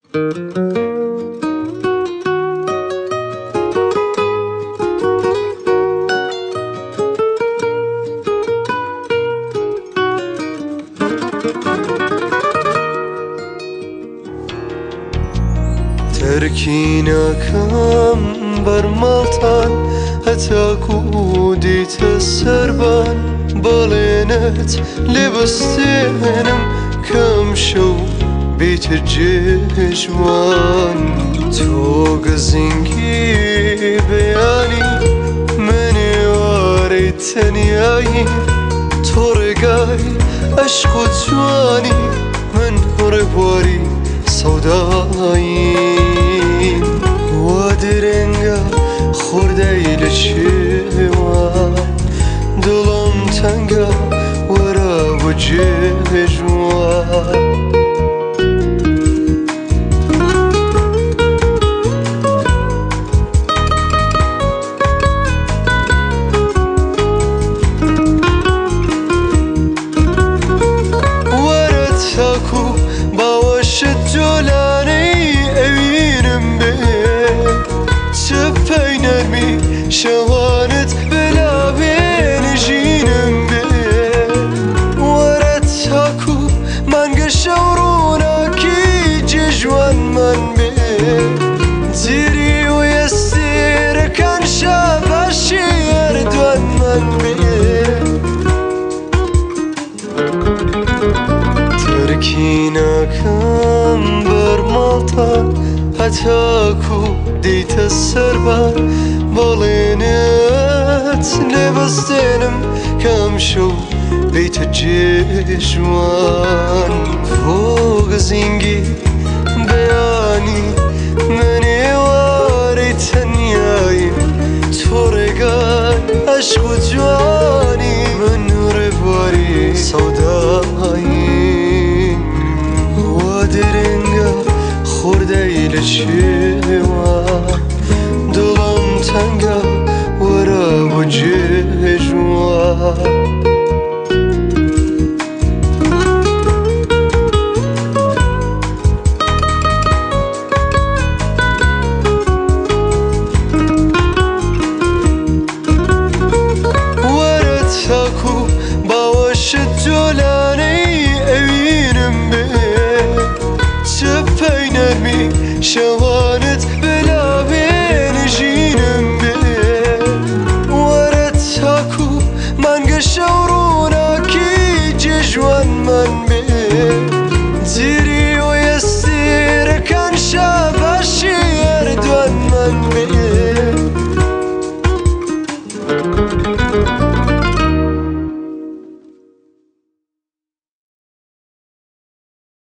تركيناكم برمالتان هتاكو ديت السربان بالينت لبستينم كم شو بيت الجيجوان توق زنقي بياني مني واري تنياي تورقاي عشق جواني من هربواري سودايين وادرنگا خوردي للشوان دلم تنگا ورا وجه جوان ورتاكو باوش الجولاني اوينم بي سبي نرمي شوانت بلا بين جينم بي ورتاكو منغ شورونا كي جيجوان من بي زيري ويسير كان شاباشي يردوان من بي تركيناكم برمالتان هتاكو ديت السربان بالينت لبستينم كم شو بيت الجيجوان فوق زنقي بياني مني واري تنياي تورقان عشق جواني من ربواري سودايين وادرنگا خوردي للشوان دلم تنگا ورا وجه جوان ورتاكو باوش الجولاني اوينم بي سبي نرمي شوانت